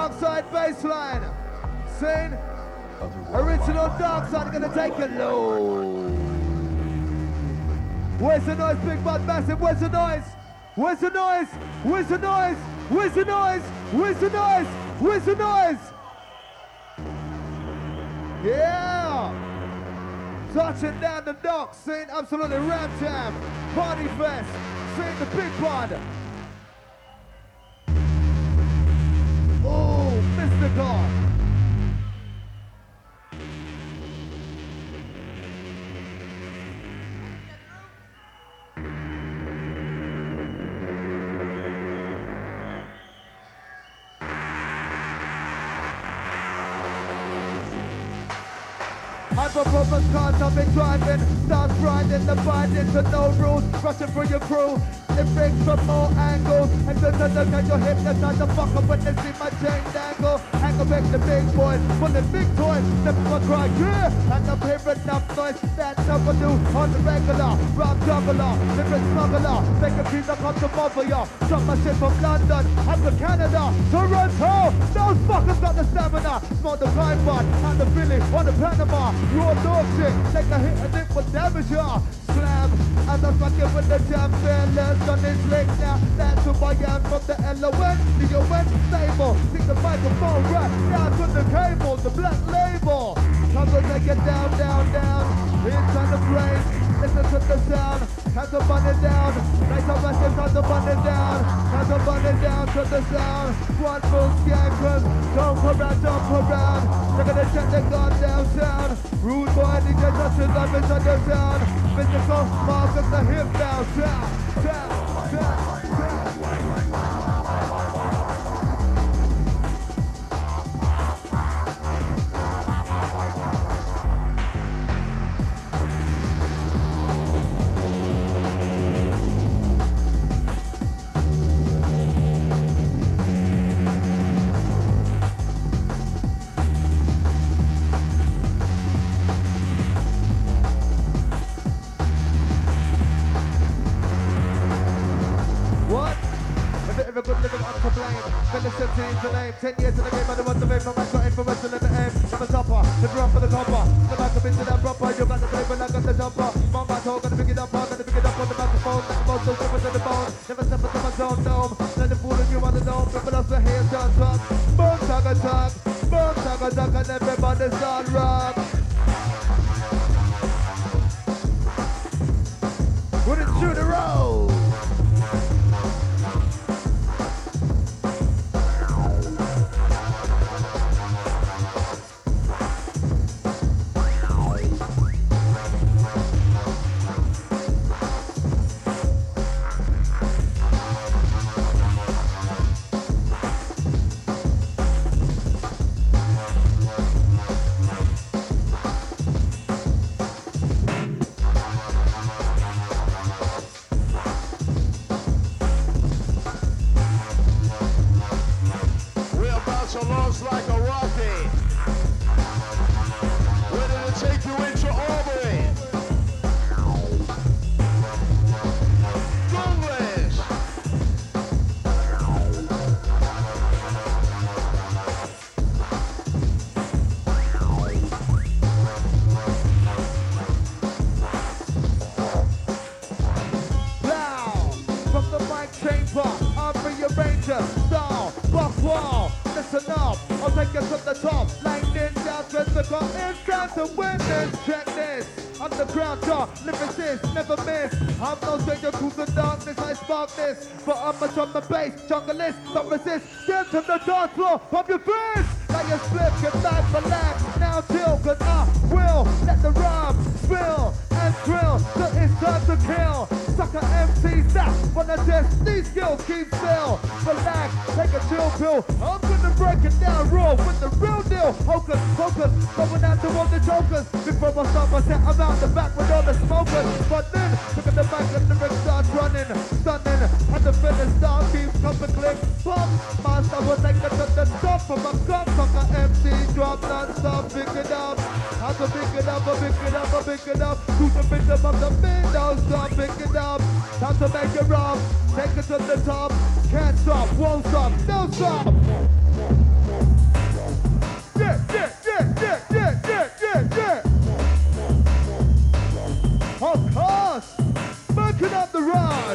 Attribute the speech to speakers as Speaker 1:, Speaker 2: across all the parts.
Speaker 1: dark side baseline. Sing. Original dark side gonna take it low. Where's the noise, big bad massive? Where's the noise? Where's the noise? Where's the noise? Where's the noise? Where's the noise? Where's the noise? Yeah! Touching down the docks, seeing absolutely Ram Jam, Party Fest, seeing the big pod. Oh, mystical. Hyper-purpose cars I've been driving, starts grinding, the binding to no rules, rushing through your crew. It brings from all angles, and look at your hypnotize the fucker when they see my chain dangle. Hang a the big boys, full of big toys, never cry, yeah! And I'm hearing enough noise that never do on the regular. Rob juggler, living smuggler, make a piece of come to bother ya. Drop my shit from London, up to Canada, Toronto. Those fuckers got the stamina. Smoke the blind one, and the Philly, on the Panama. Raw dog shit, take a hit and it will damage ya. Slam, and I'm fucking with the jam fellas on this lick now. That's who I am from the LON, the UN stable. Stick the microphone right down to the cable, the black label. Come to take it down, down, down. Inside the brain, listen to the sound. Time to burn it down. Nice and massive, time to burn it down. Time to burn it down to the sound. One full scarecrows, jump around. They're gonna check the goddamn sound. Rude boy, DJ touches up inside your sound. Physical markers, the hip down, down. The name, 10 years in the game, I don't want the name, I got influential in the aim. I'm a topper, the drum for the copper. The back of into that proper, you got the flavor, I got the jumper. My battle, gonna pick it up, I'm gonna pick it up on the microphone. Like the most so different to the bone. Never step into my zone, dome. Let the fool of you on the dome, people off the hands, down top. Boom, tag, and everybody start rock. Wouldn't shoot a roll. But I'm a drum and bass, junglist, don't resist. Stand to the dance floor, pump your fist. Like a slip, get back, relax. Now chill, cause I will let the rhyme spill and drill till it's time to kill. Sucker MCs that wanna test these skills, keep still. Relax, take a chill pill. I'm gonna break it down raw with the real deal. Hocus, focus, going out to all the jokers. Before I start my set, I'm out the back with all the smokers. But then, look at the back and the ring starts running, stunning. And the finish down, keeps coming click, pump. Master will take it to the top from a gun. Sucker MC drop non-stop, pick it up. How to pick it up, I pick it up, I pick it up. Do the rhythm of the beat, don't stop, pick it up. Time to make it rough, take it to the top. Can't stop, won't stop, don't stop. Yeah, yeah, yeah, yeah, yeah, yeah, yeah, yeah. Of course, working up the rod.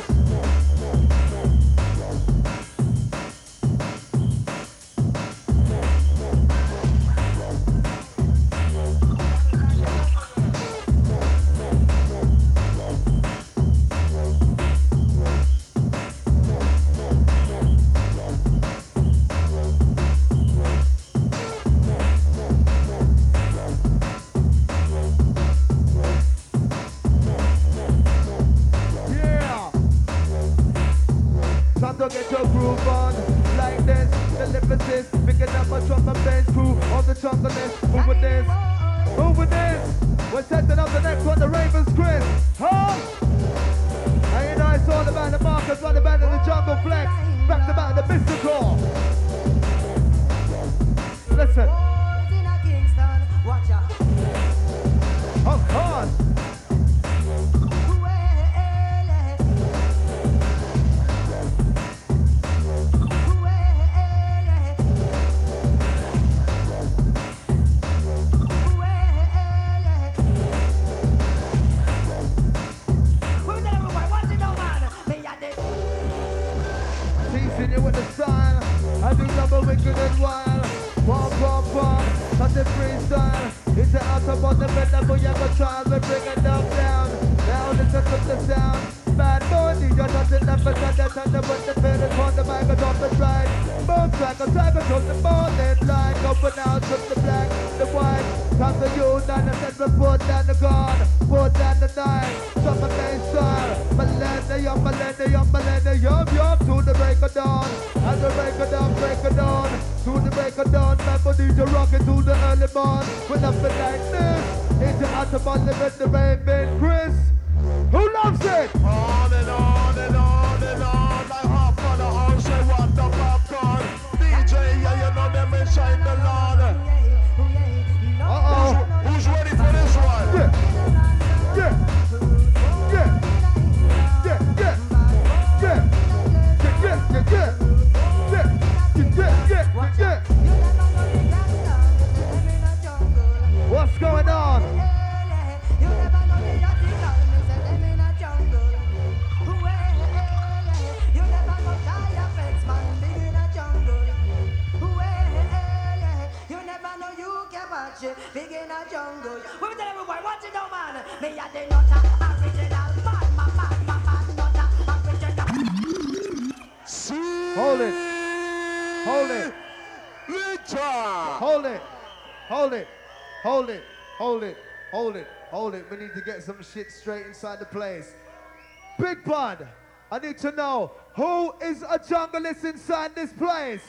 Speaker 1: Time to get your groove on, like this, the lyrics, picking up a drum and bass crew on the junglist, moving this, moving this. We're setting up the next one, the Ravens Chris, huh? And you know it's all about the Marcus, right about the Jungle Flex, back to back the mystical. Listen. Of course. With the style, I do double wicked and wild. Pom pom pom, that's the freestyle. It's an out on the bed, but you have a trial. We bring it down. Now listen to the sound. Bad boy, DJ touching the first and the thunder with the feeling on the mic and off the stride. Boom track, a tiger to the morning light. Going out from the black, the white. Time to use and then we put down the gun, put down the knife. Drop a bass style. Millennium, yup, to the break of dawn. As the break of dawn, to the break of dawn. Remember DJ rocking to the early morn. With nothing like this, it's the Autobahn with the Raven Chris. Who loves it?
Speaker 2: On and on and on and on. Like half on the horse, they want the popcorn. DJ, yeah, you know them and shine the lawn.
Speaker 1: Uh-oh.
Speaker 2: Who's ready for this one?
Speaker 1: Yeah. Yeah. Yeah. Yeah. Yeah. Yeah. Yeah. What's going on?
Speaker 3: Big in a jungle. We tell everyone, watch it now, man. Me a the nutter, original man, original.
Speaker 1: Hold it. Hold it.
Speaker 2: Richard.
Speaker 1: Hold it. Hold it. Hold it. Hold it. Hold it. Hold it. We need to get some shit straight inside the place. Big Bud, I need to know who is a junglist inside this place?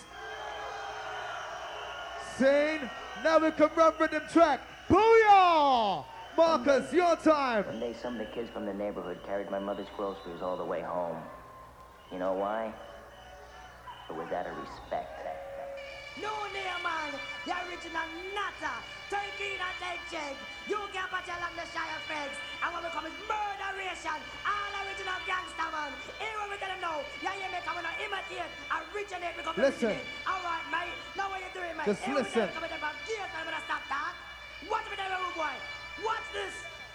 Speaker 1: Scene. Now we can run rhythm track. Booyah! Marcus, your time.
Speaker 4: One day some of the kids from the neighborhood carried my mother's groceries all the way home. You know why? It was out of respect.
Speaker 3: No near man, the original nutter. Take in and take check. You can patch along the Shire Feds. And when we come is murderation. All original gangster man. Here when we tell them now, yeah, you make come and imitate. Originate, we come
Speaker 1: Listen.
Speaker 3: Alright, mate. Now what you doing, mate?
Speaker 1: Just
Speaker 3: here
Speaker 1: listen.
Speaker 3: We come and gears and I'm gonna stop that. Watch me there, boy. Watch this.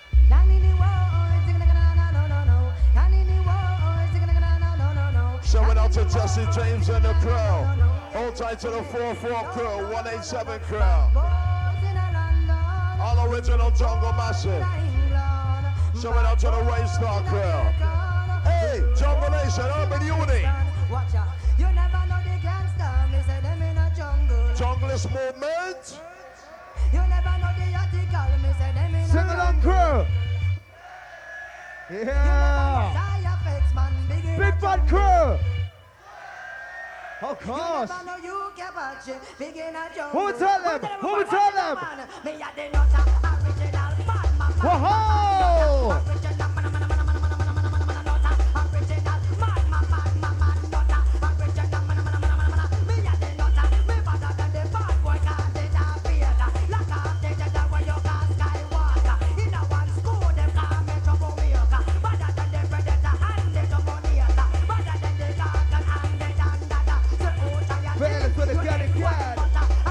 Speaker 2: Showing out to Jesse James and the crew. Hold tight to the 4-4 crew, 187 crew. All original jungle massive. Showing out to the Waystar crew. Hey, Jungle Nation, Urban Uni.
Speaker 3: You never know the gangster, me say them in a jungle.
Speaker 2: Junglist movement.
Speaker 3: You never know the article, me say them in a
Speaker 1: Sing along, crew. Yeah. Big Bud crew. Of course. Who will tell them? Who will tell them? Whoa! Fellas with the gun and quad.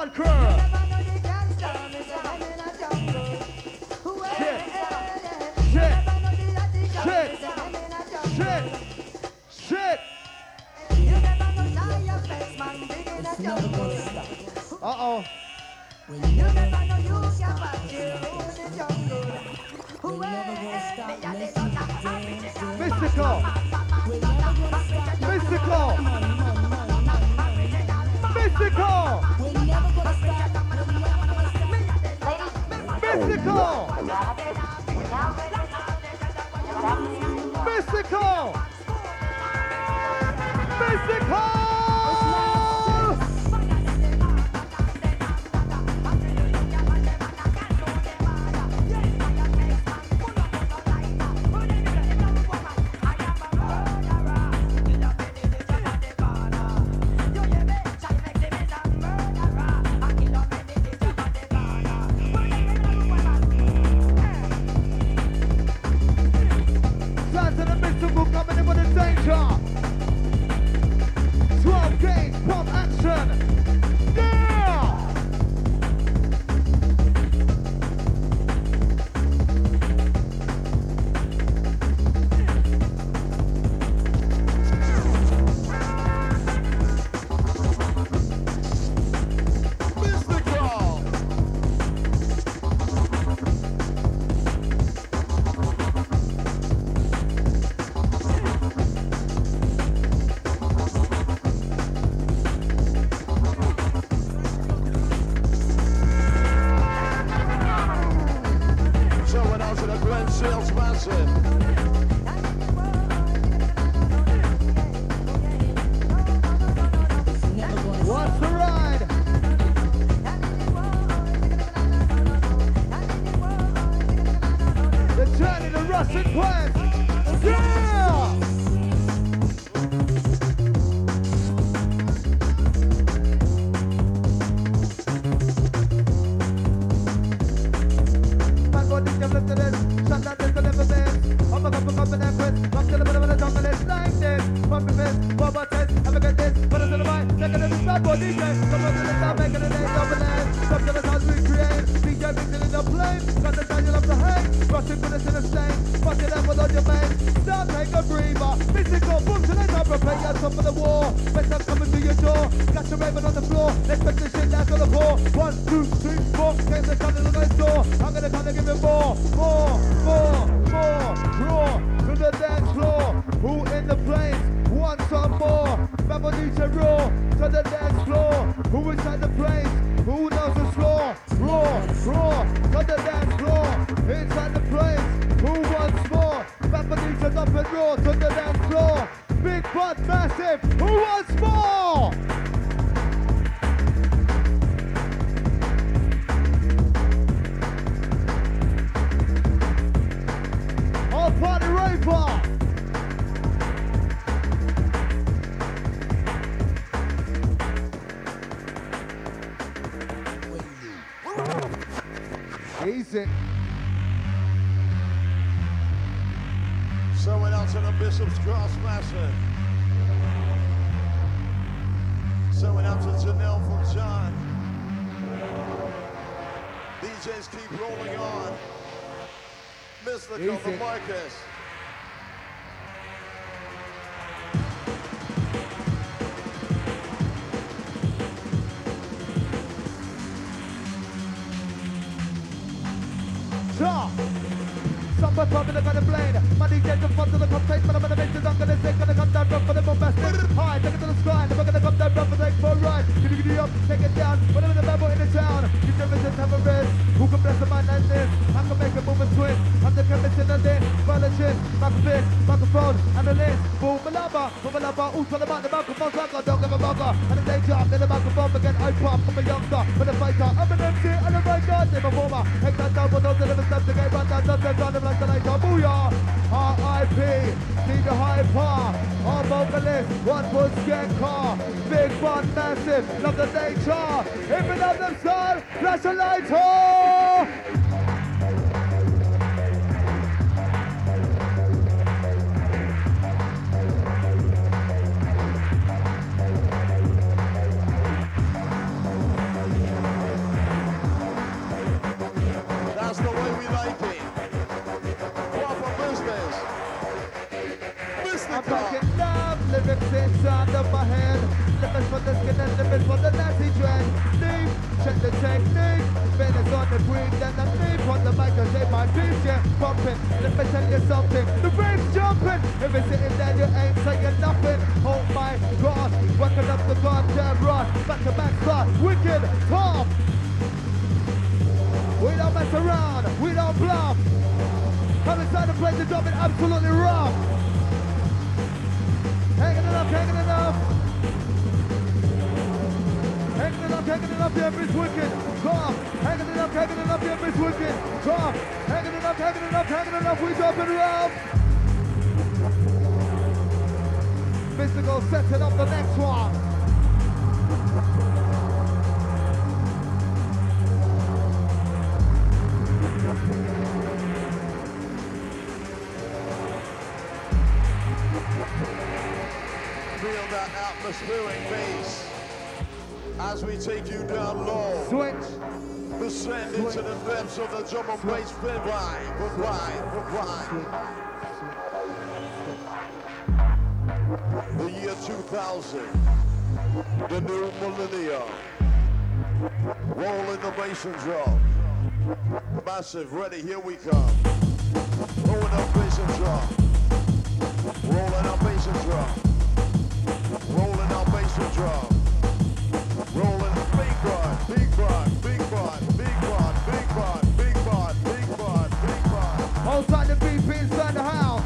Speaker 1: Squad crew. Shit. Uh-oh. Mystical. Mystical. Mystical. Mystical. Mystical. Mystical. Coming in with a danger. 12 games, pump action. Yeah! What's the ride? The journey to Russian Quest. Yeah! Man, what did you listen to this? Shut down this to never miss. I'm a couple of them quits. I'm still a bit of a jungle. It's like this. Pump your fist, pop my test. Have a good this. Put us in the mind. Second of the start for DJ. Come on to the top, making a name of the land. Come to the house we create. DJ mixing in the plane. Got the time you love to hate. Rushing for this in the stain. Fuck it up with all your main. Start, take a breather. Mystical, boom, tonight I'll prepare yourself for the war. Best I'm coming to your door. Got your raven on the floor. Let's put this shit down to the floor. 1, 2, 3, 4. Came the sun in the night door. I'm gonna come and give it more. Draw to the dance floor. Who in the place? Want some more? Mambo DJ raw to the dance floor. Who inside the place? Who knows the score? Raw to the dance floor. Inside the place. Who wants more? Mambo DJ up and raw to the dance floor. Big butt massive. Who wants more? All party raver. Easy.
Speaker 2: Someone else in the Bishop's Cross Massive. Someone else in Janelle from John. DJs keep rolling on. Mystical from Marcus.
Speaker 1: Somebody probably gonna blame. Money get the front to the contact, but I'm gonna make this, I'm gonna say, gonna come down rough for the bombastic. High, take it to the sky, never gonna come down rough for the for a ride. Giddy giddy up, take it down, whatever the member in the town. You never just have a rest. Who can bless a man like this? I can make a move and twist. I'm the chemist in the day, biologist, microphone, analyst. Boom, malaba, ooh, tell about the microphone, sucker, don't give a bugger. And the danger, I'm in the microphone again, I pop, I'm a youngster, but a fighter, I'm an MC, and a writer, I'm a performer. Take that down, but don't deliver steps to get run down, don't get run, like the lighter, booyah! R.I.P. See the hyper, our vocalist, one foot skank car, big fun, massive, love the nature. If you love them, son, flash a lighter!
Speaker 2: listening
Speaker 1: I'm
Speaker 2: to?
Speaker 1: talking love, lyrics inside of my head. Limits for the skin and limits for the nasty dread. Deep, check the technique. Finish on the green, then the deep on the mic and say my beats, yeah, pumping. Let me tell you something, the rave's jumping. If it's sitting there, you ain't saying nothing. Oh my God, working up the goddamn rod. Back to back start, wicked, pop. We don't mess around, we don't bluff. Come inside and play the job, it's absolutely rough. Hanging it up, hanging it up. Hanging it up, the every's wicked. Drop. Hanging it up, the every's wicked. Drop. Hanging it up, we drop it rough. Mystical setting up the next one.
Speaker 2: Feel that atmospheric bass as we take you down low.
Speaker 1: Switch.
Speaker 2: Descend into the depths of the drum and bass. Goodbye. The year 2000, the new millennium. Rolling the bass and drum. Massive, ready, here we come. Rolling up bass and drum. Rolling up bass and drum. Rolling out bass and drum. Rolling big bar.
Speaker 1: Outside the beat, inside the house.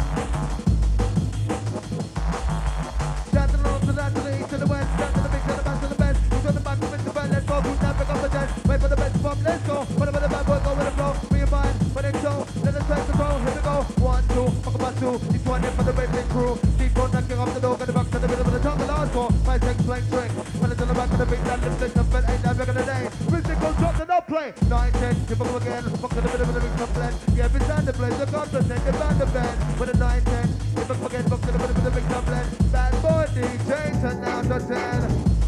Speaker 1: Standing on to the east to the west, stand to the big, to the back, to the best. Who's on the back, with the band, let's go. Who's not pick up the desk? Wait for the best pump, let's go. Whatever the bad boy, go with the flow. Be your mind, when it's so, let us take the flow. Here we go. 1, 2, fuck about 2. Each one in for the red crew. Deep on knocking off the door, got the back to the middle of the tongue, the last four. 5, 6, blank trick. When it's on the back of the big, that lift, but ain't that back of the day. Mystical drop the no play. 9, 10, give up again. Fuck to the middle of the big top blend. Yeah, if it's on the play, the content, the band the band. With a 9, 10, give up again. Fuck to the middle of the big top blend. Bad boy DJ, turn down to 10.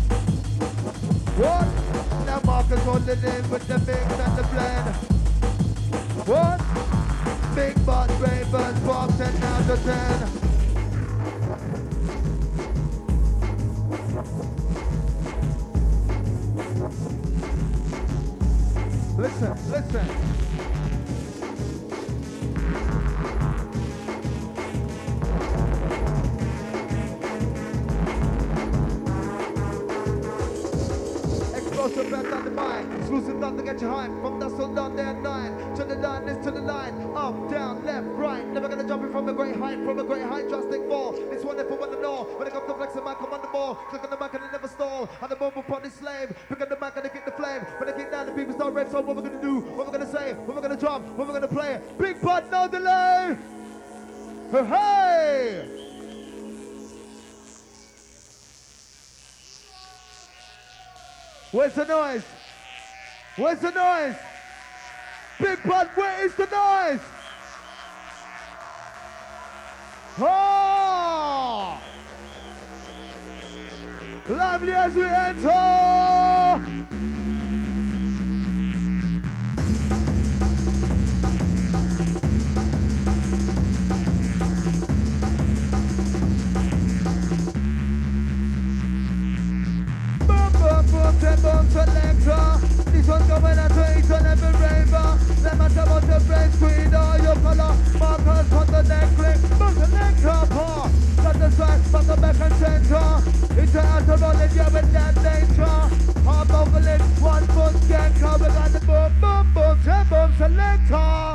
Speaker 1: What? Now Marcus holding in with the mix and the blend. What? Big Butt Ravens, Bob 10 down to 10. Listen. Explosive back on the mind, exclusive not to get you hype. From dusk till dawn, day and night. To the line, this to the line. Up, down, left, right. Never gonna jump in from a great height. From a great height, drastic fall. It's one if I want to know. When it comes to flexing, man, come on the ball. Click on the back and it never stall. On the move upon this slave. Pick up the back and they kick the flame. When they kick down, the people start red. So what we're gonna do? What we're gonna say? What we're gonna drop? What we're gonna play? Big Butt, no delay. Hey! Where's the noise? Where's the noise? Big Butt, where is the noise? Oh! Lively as we enter! Boom, selector. This one's going out to each and every raver. No matter what the friends, creed or your color. Markers on the neck clip. Boom, selector, paw. Got the side, back the back and center. It's an out of rolling, yeah, with that nature. Hard vocalist, 1 foot skanker. We got the boom, selector.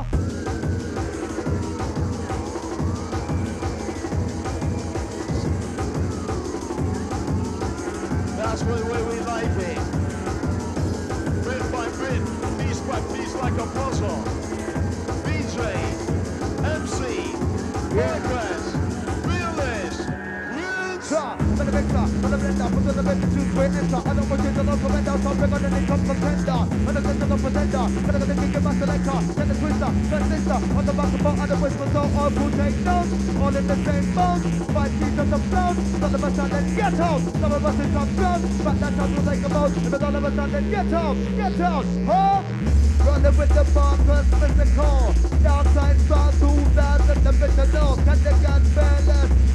Speaker 2: That's the way we like it. Bit by bit, piece by piece like a puzzle. BJ, MC, Progress, Realist, Roots.
Speaker 1: For the mixer, for the blender, put on the bed to choose great answer. I don't want you to know from end out, so bring on the income contender. When I get to the pretender, gonna get the kick in my selector. Get the twister, transistor, on the back of the and the whisper, so all who take notes. All in the same boat, 5 keys of the float. None of us and then get out. Some of us is on ground, but that's how we take a boat. If it's all of us and then get out, huh? Running with the markers, mystical. Downside star 2000, the bitter note. Can the gun fearless?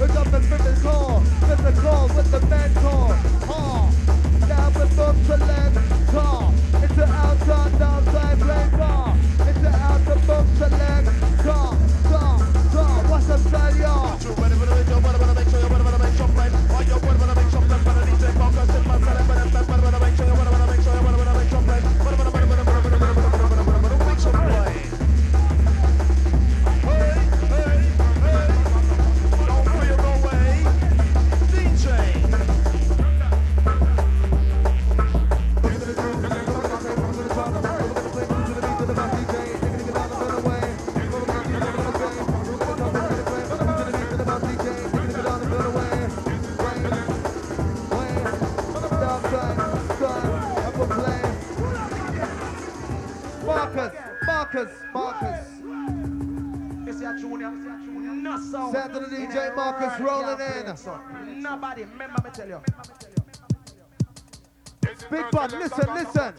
Speaker 1: DJ Marcus rolling in.
Speaker 5: Nobody, remember me tell you.
Speaker 1: Big Bud, listen, listen.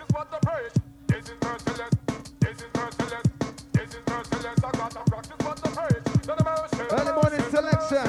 Speaker 1: Early morning selection.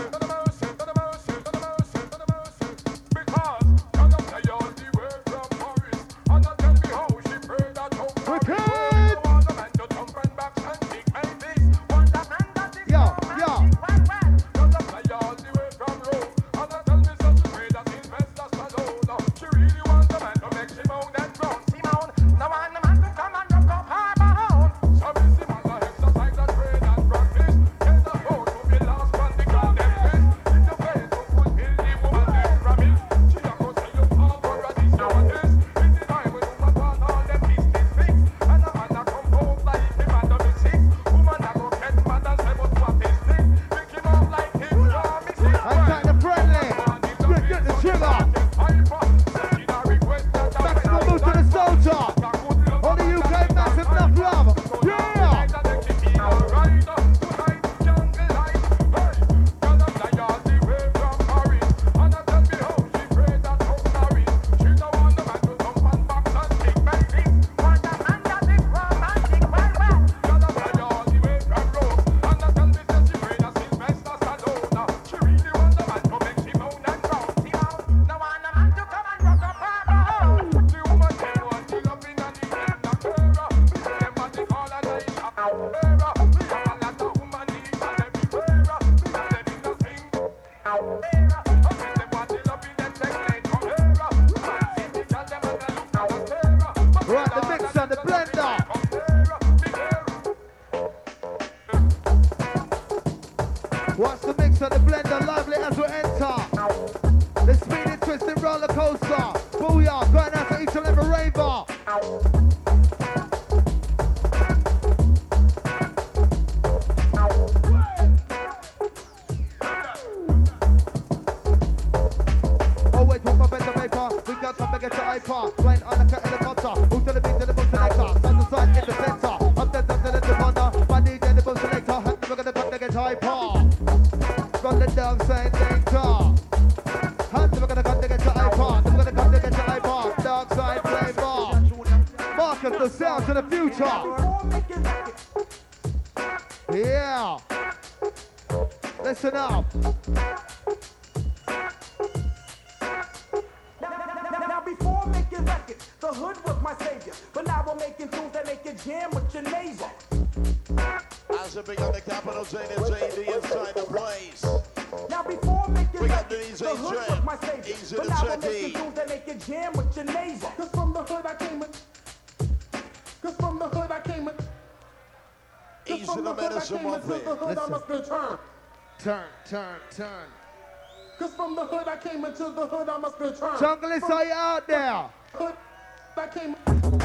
Speaker 1: Turn.
Speaker 5: Cause from the hood I came into the hood I must return.
Speaker 1: Jungle, are you out there?
Speaker 5: Hood I came.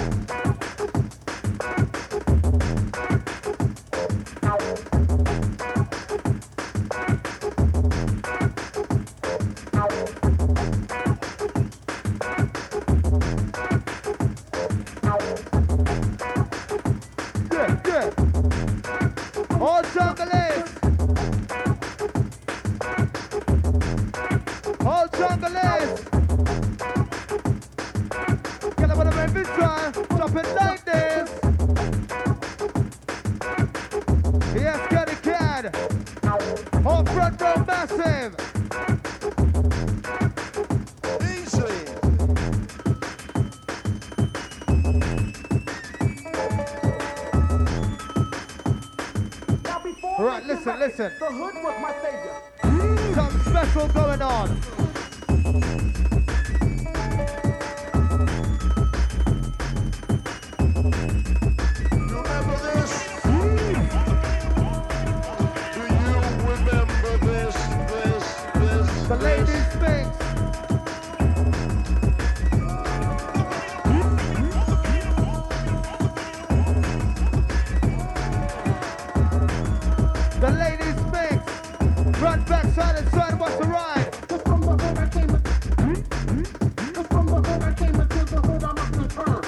Speaker 1: Yeah. All jungle. Drop it like this. Yes, get it, kid. Whole front row massive.
Speaker 2: Easy.
Speaker 1: All right, listen.
Speaker 5: The hood was my savior.
Speaker 1: Something special going on. The ladies thinks. The ladies thinks. Run back side and side, what's the ride?
Speaker 5: Cause from the hood I came into the hood I must return.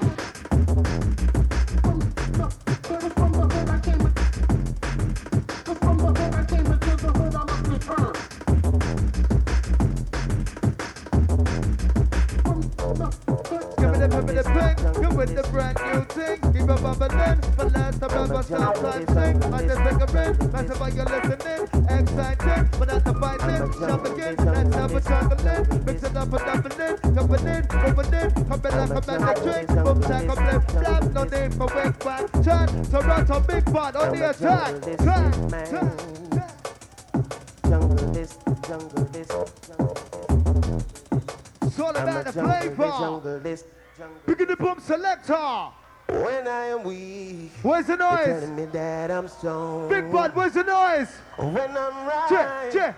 Speaker 5: From the hood I came
Speaker 1: stop time sing. I just take a breath. Massive while you're listening. Exciting, but not the fighting. Jump again, let's have a juggling. Mix it up and dumping in. Coming in, moving in. Coming like a magic trick. Boom, jack, I'm left, flap. No need for wake back. Turn, Toronto, big part on the attack. Turn.
Speaker 6: Jungle this, jungle this,
Speaker 1: It's all about the flavor. Big in the boom selector.
Speaker 6: When I am weak,
Speaker 1: Where's the
Speaker 6: you're
Speaker 1: noise?
Speaker 6: telling me that I'm strong.
Speaker 1: Big bud, where's the noise?
Speaker 6: When I'm right,
Speaker 1: Lighter,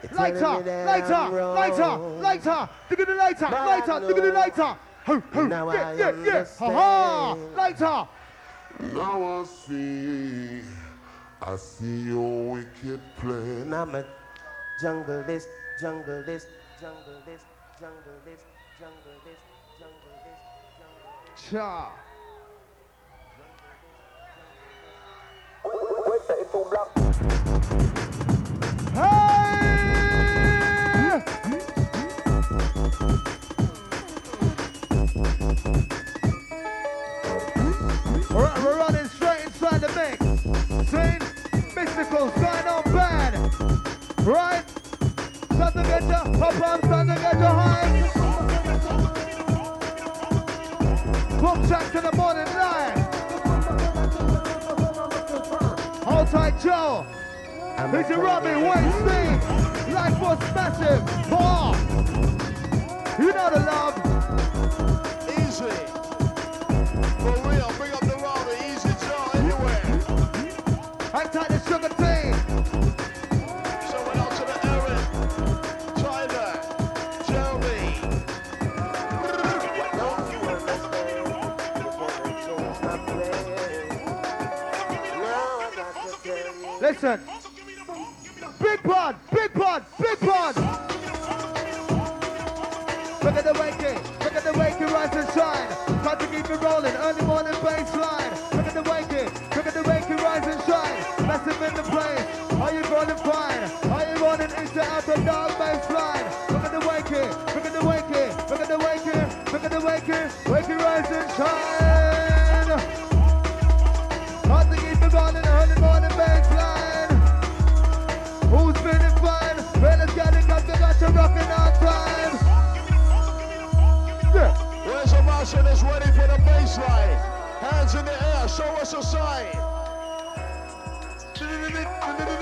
Speaker 1: dig in the lighter, dig in the lighter.
Speaker 6: Now I
Speaker 1: Yeah, ha-ha,
Speaker 6: understand.
Speaker 1: lighter.
Speaker 5: Now I see your wicked plan.
Speaker 6: and I'm a jungle this, jungle this, jungle this, jungle this, jungle this, jungle this, jungle this.
Speaker 1: Cha. Hey! Alright, we're running straight inside the mix. Same mystical, sign on band. Right? Time to get your hop on, time to get your high. Boom track to the morning light. Hold tight, Joe. This is Robbie, Wayne, Steve. Life was massive. Paul. You know the love.
Speaker 2: Easy. For real, bring up the road, easy Joe anywhere.
Speaker 1: Hang tight the sugar tea.
Speaker 2: Showing out to the Eric, Tyler, Jeremy.
Speaker 1: Listen. Big pod, big pod, big pod. Look at the wakey, rise and shine. Time to keep it rolling, early morning baseline. Look at the wakey, rise and shine. Massive in the place, are you rolling fine? Are you running into out the dark baseline? Look at the wakey, wakey, rise and shine. Time to keep it rolling, early morning baseline. Who's feeling fine? Well, let's get it, cause we got you rocking on time. Yeah.
Speaker 2: Where's the Martian is ready for the baseline? Hands in the air, show us a sign.